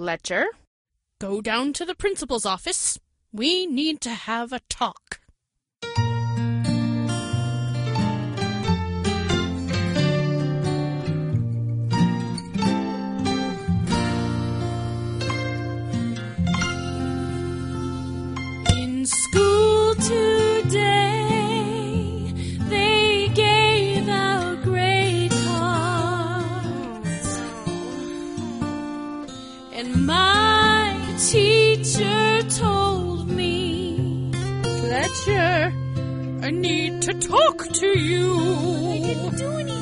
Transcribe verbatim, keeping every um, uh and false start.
Fletcher, go down to the principal's office. We need to have a talk. In school today, they gave out grade cards, and my teacher told me, Fletcher, I need to talk to you. I didn't do anything.